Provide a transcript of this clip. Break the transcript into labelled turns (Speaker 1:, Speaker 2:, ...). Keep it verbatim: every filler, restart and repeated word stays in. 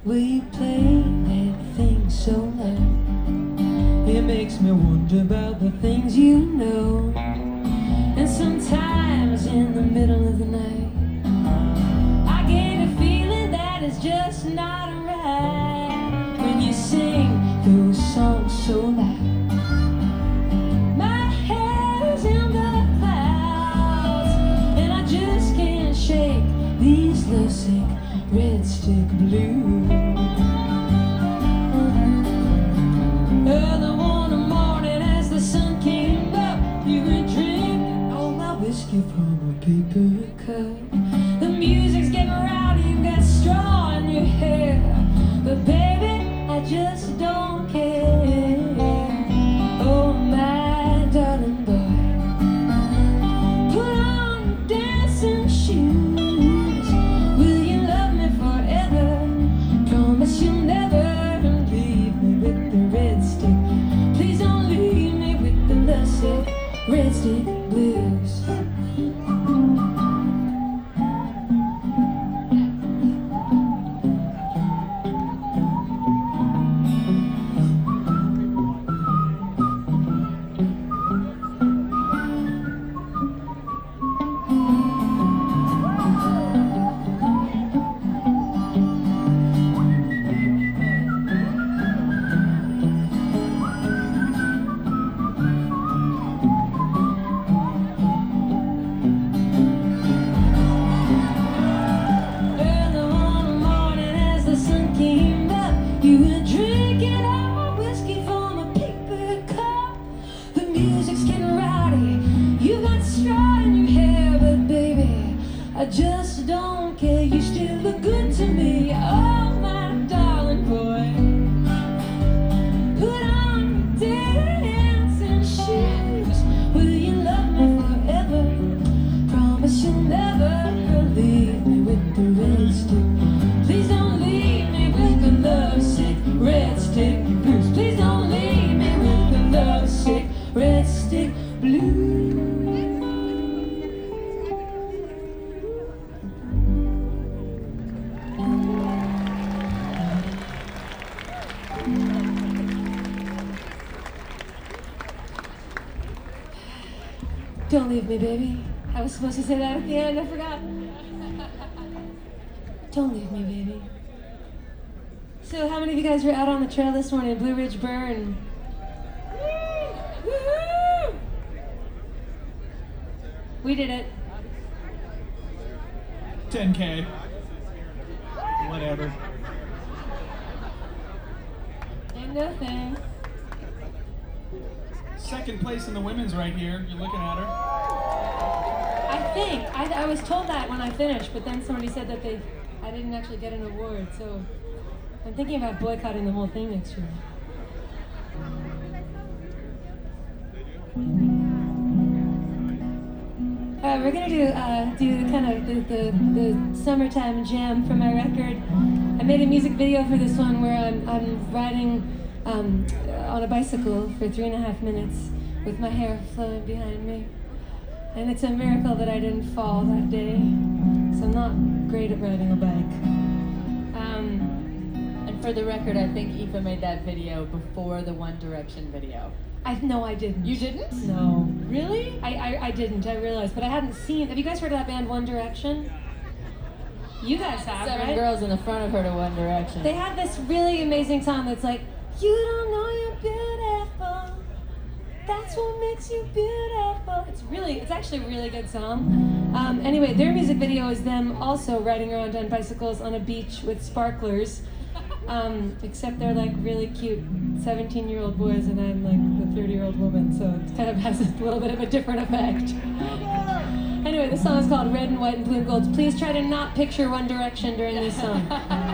Speaker 1: Will you play that thing so loud? It makes me wonder about the things you know. And sometimes in the middle of the night, I get a feeling that it's just not right. When you sing those songs so loud, my head is in the clouds, and I just can't shake these lovesick red stick blues. Early one morning as the sun came up, you were drinking all my whiskey from a paper cup. The music's getting rowdy, you've got straw in your hair, but baby, I just don't care. Oh my darling boy, put on your dancing shoes. Will you love me forever? Promise you'll never leave me with the red stick. Please don't leave me with the lovesick red stick blues. You were drinking all my whiskey from a paper cup. The music's getting rowdy, you got straw in your hair, but baby, I just don't care. You still look good to me, oh my darling boy. Put on your dancing shoes. Will you love me forever? Promise you'll never leave me with the red stick. Please don't leave me with the lovesick red stick blues. Please don't leave me with the lovesick red stick blues. Don't leave me, baby. I was supposed to say that at the end, I forgot. Don't leave me, baby. So how many of you guys were out on the trail this morning? Blue Ridge Burn. Woo-hoo! We did it.
Speaker 2: ten K. Whatever.
Speaker 1: Ain't nothing.
Speaker 2: Second place in the women's right here. You're looking at her.
Speaker 1: I think. I, I was told that when I finished, but then somebody said that they, I didn't actually get an award, so I'm thinking about boycotting the whole thing next year. All right, we're gonna do uh, do the kind of the, the, the summertime jam for my record. I made a music video for this one where I'm I'm riding um, on a bicycle for three and a half minutes with my hair flowing behind me, and it's a miracle that I didn't fall that day. So I'm not great at riding a bike. Um,
Speaker 3: And for the record, I think Aoife made that video before the One Direction video.
Speaker 1: I no, I didn't.
Speaker 3: You didn't?
Speaker 1: No.
Speaker 3: Really?
Speaker 1: I, I, I didn't, I realized, but I hadn't seen, have you guys heard of that band One Direction? You guys have,
Speaker 3: Seven
Speaker 1: right?
Speaker 3: girls in the front of her to One Direction.
Speaker 1: They have this really amazing song that's like, you don't know you're beautiful, that's what makes you beautiful. It's really, it's actually a really good song. Um, anyway, their music video is them also riding around on bicycles on a beach with sparklers. Um, except they're like really cute seventeen-year-old boys and I'm like the thirty-year-old woman, so it kind of has a little bit of a different effect. Anyway, the song is called Red and White and Blue and Gold. Please try to not picture One Direction during this song.